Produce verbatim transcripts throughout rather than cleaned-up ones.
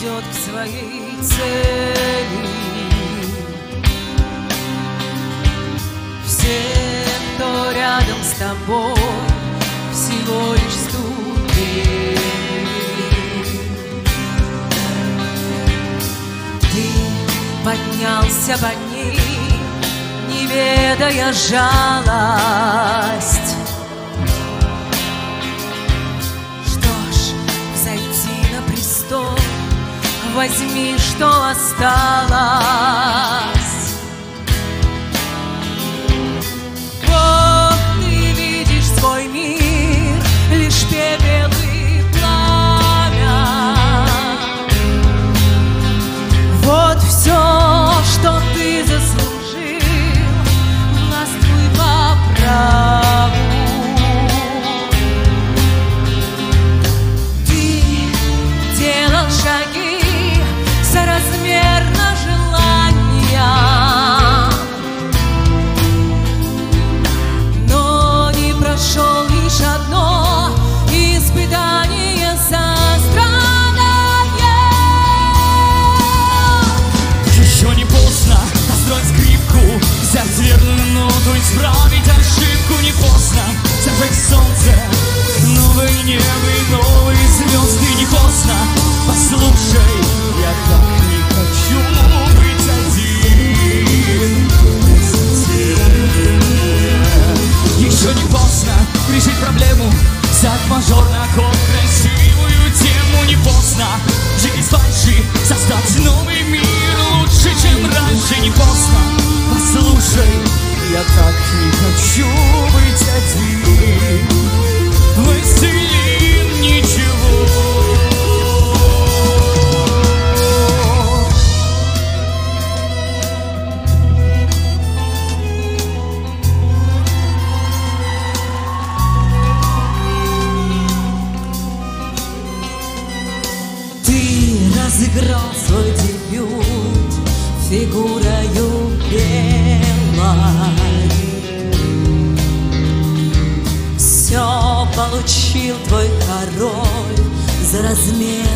идет к своей цели. Все, кто рядом с тобой, всего лишь ступени. Ты поднялся под ним, не ведая жалость. Что ж, взойти на престол, возьми, что осталось. Вот ты видишь свой мир, лишь пепел и пламя. Вот все, что ты заслужил, властвуй по праву. Ты делал шаги соразмерно желаниям, но не прошел лишь одно испытание сострадания. Еще не поздно построить скрипку, взять верную ноту, исправить ошибку. Не поздно зажечь солнце, новое небо и новые звезды. Не поздно, послушай, я так не хочу быть один. Еще не поздно решить проблему, взять мажорный аккорд, красивую тему. Не поздно жить из фальши, создать новый мир лучше, чем раньше. Не поздно, послушай, я так не хочу быть один. Властелин ничего. Ты разыграл свой дебют фигурою белой. Все получил твой король за размен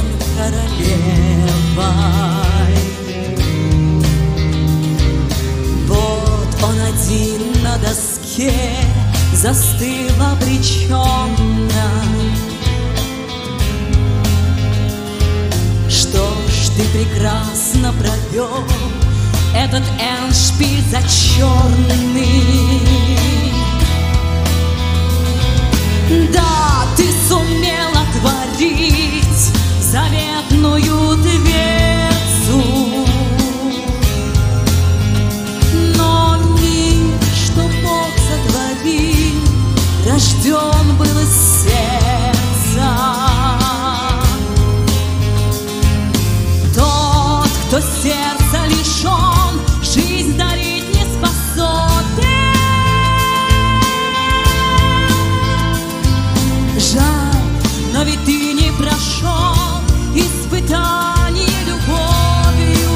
королевой. Вот он один на доске застыл обреченно. Что ж, ты прекрасно провел этот эндшпиль зачерный. Да, ты сумел отворить заветную дверцу, но мир, что Бог сотворил, рожден был из сердца. Тот, кто сердца лишен, жизнь дарить не способен. Жаль, но ведь ты не прошел испытание любовью.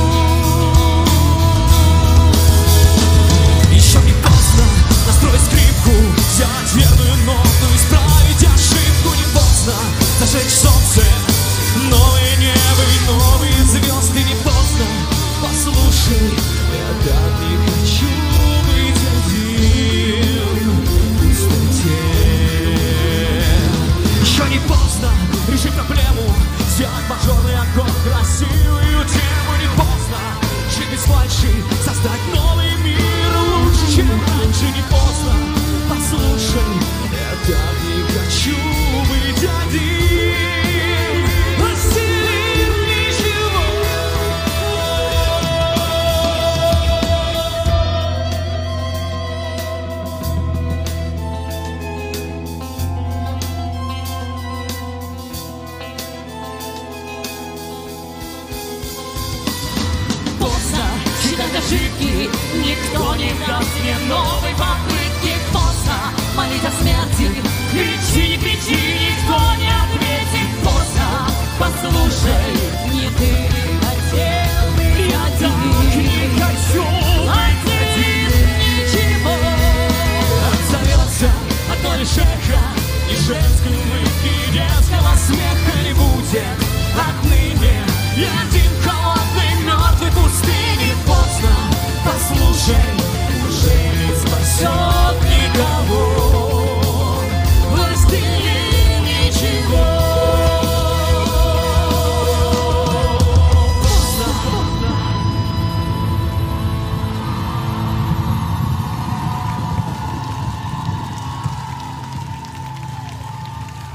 Еще не поздно настроить скрипку, взять верную ноту, исправить ошибку. Не поздно зажечь солнце, новое небо и новые звезды. Не поздно, послушай, я так не хочу быть один в пустоте. Еще не поздно решить проблему, взять мажорный аккорд, красивую тему. Не поздно жить без фальши, создать новый мир лучше, чем раньше. Не поздно, послушай, я так не хочу быть один. Властелин ничего. Поздно считать ошибки, никто не даст мне новой попытки. Поздно молить о смерти, кричи, не кричи, никто не ответит. Поздно, послушай, не ты хотел быть Я так один. не хочу быть Один, ничего. Отзовется одно лишь эхо, ни женской улыбки, детского смеха не будет отныне. Я шеи.